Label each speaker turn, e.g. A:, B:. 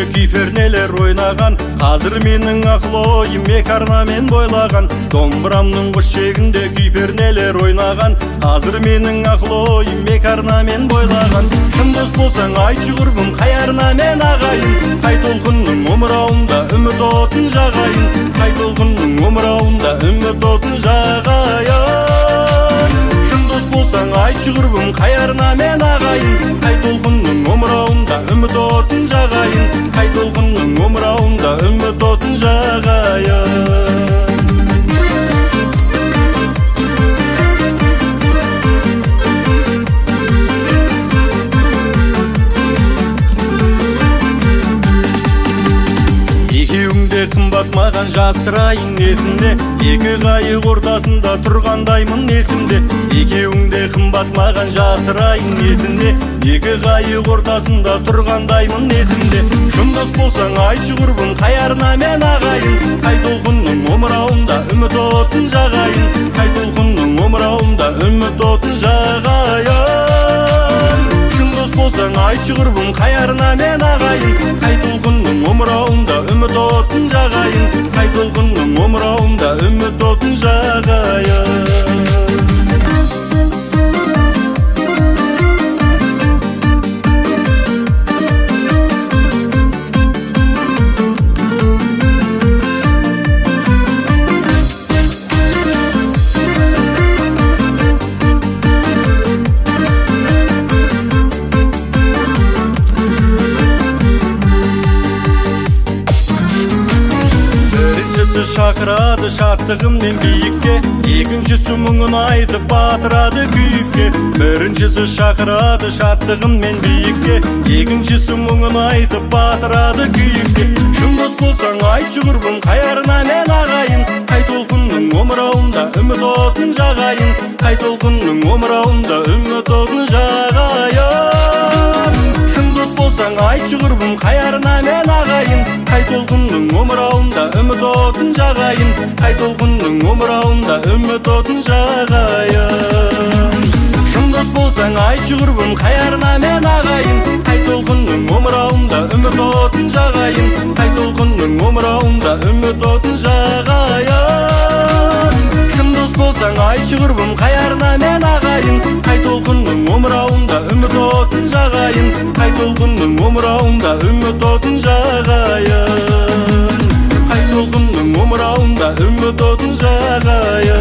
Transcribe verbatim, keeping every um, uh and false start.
A: күй-пернелер ойнаған, қазір менің ақыл ойым екі арнамен бойлаған. Домбырамның құш шегінде күй-пернелер ойнаған, қазір менің ақыл ойым екі арнамен бойлаған. Шын дос болсаң айтшы құрбым, қай арнамен ағайын, қай толқынның омырауында үміт отын жағайын, қай толқынның омырауында үміт отын жағайын. Шын дос болсаң айтшы құрбым, қай арнамен ағайын, қай толқынның омырауында үміт отын жағайын, қай толқынның омырауында үміт отын жағайын. Қымбат маған жастырайын есімде, екі қайық ортасында тұрғандаймын есімде. Екеуіңде қымбат маған жасырайын есімде, екі қайық ортасында тұрғандаймын есімде. Шын дос болсаң айтшы құрбым, қай арнамен ағайын, қай толқынның омырауында үміт отын жағайын, қай толқынның омырауында үміт отын жағайын. Шын дос болсаң айтшы құрбым, қай арнамен ағайын, қай толқынның омырауында үміт отын жағайын, қай толқынның омырауында үміт отын жағайын. Шақырады шаттығыммен биікке, екіншісі мұңын айтып батырады күйікке. Біріншісі шақырады шаттығыммен биікке, екіншісі мұңын айтып батырады күйікке. Шын дос болсаң айтшы құрбым, қай арнамен ағайын, қай толқынның омырауында үміт отын жағайын, қай толқынның омырауында үміт отын жағайын. Шын дос болсаң айтшы құрбым, қай арнамен ағайын, қай толқынның омырауында үміт отын жағайын, қай толқынның омырауында үміт отын жағайын. Шын дос болсаң айтшы құрбым, қай арнамен ағайын, қай толқынның омырауында үміт отын жағайын, қай толқынның омырауында үміт отын жағайын. Шын дос болсаң айтшы құрбым, қай арнамен ағайын, қай толқынның омырауында үміт отын жағайын, қай толқынның омырауында үміт отын жағайын, қай толқынның омырауында үміт отын жағайын.